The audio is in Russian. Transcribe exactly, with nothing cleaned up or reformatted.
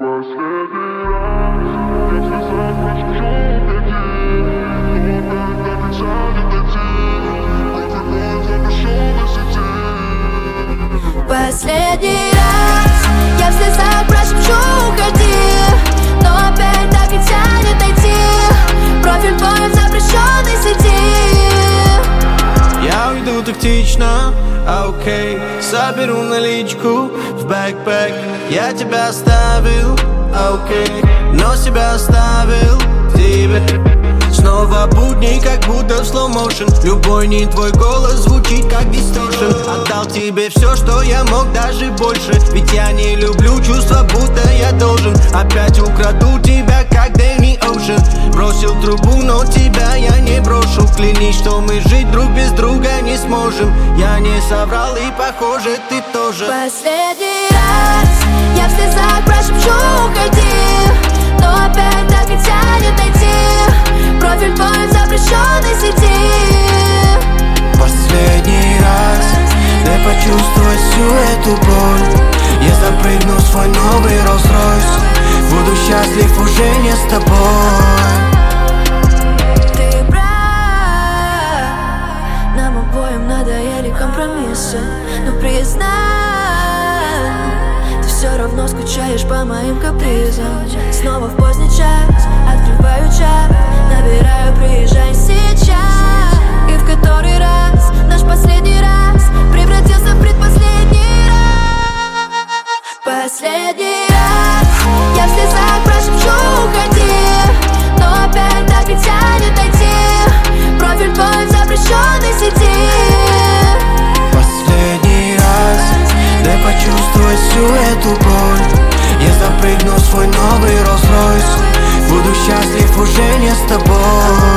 Последний раз я слезах прошу уходи, но опять так и тянет найти алкоголь запрещенной сети. Последний раз я в слезах прошепчу уходи, но опять так и тянет найти профиль твой в запрещенной сети. Я уйду тактично, окей, соберу наличку в бэкпэк. Я тебя оставил, окей, но себя оставил тебе. Снова будни, как будто в slow motion. Любой не твой голос звучит как дисторшн. Отдал тебе все, что я мог, даже больше. Ведь я не люблю чувства, будто я должен. Опять украду тебя, как Дэнни Оушен. Бросил трубу, но тебя я не брошу. Клянись, что мы жить друг без друга не сможем. Я не соврал и похоже ты тоже. Последний раз я в слезах прошепчу уходи, но опять так и тянет найти профиль твой в запрещенной сети. Последний раз дай почувствовать всю эту боль. Я запрыгну в свой новый Rolls-Royce. Буду счастлив уже не с тобой. Ты прав, нам обоим надоели компромиссы. Но признай, ты все равно скучаешь по моим капризам. Снова в поздний час открываю чат, набираю, приезжай сейчас. И в который раз наш последний раз превратился в предпоследний раз. Последний раз я в слезах прошепчу уходи, но опять так и тянет найти профиль твой в запрещенной сети. Последний раз дай почувствовать всю эту боль. Я запрыгну в свой новый Rolls-Royce. Буду счастлив уже не с тобой.